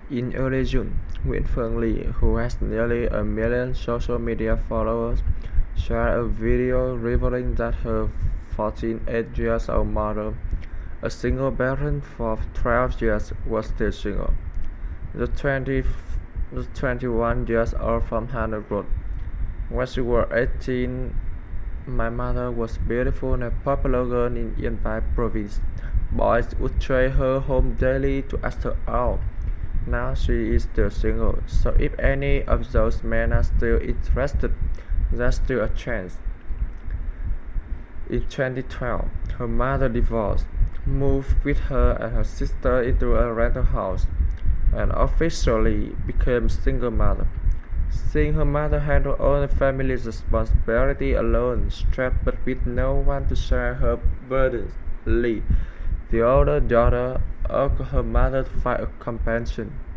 In early June, Nguyễn Phương Ly, who has nearly a million social media followers, shared a video revealing that her 48-year-old mother, a single parent for 12 years, was still single. The 21-year-old from Hannah wrote, "When she was 18, my mother was beautiful and a popular girl in Yên Bái province. Boys would trade her home daily to ask her out. Now she is still single, so if any of those men are still interested, there's still a chance." In 2012, her mother divorced, moved with her and her sister into a rental house, and officially became a single mother. Seeing her mother handle all the family responsibility alone, strapped but with no one to share her burdens, Lee, the older daughter, urged her mother to find a companion.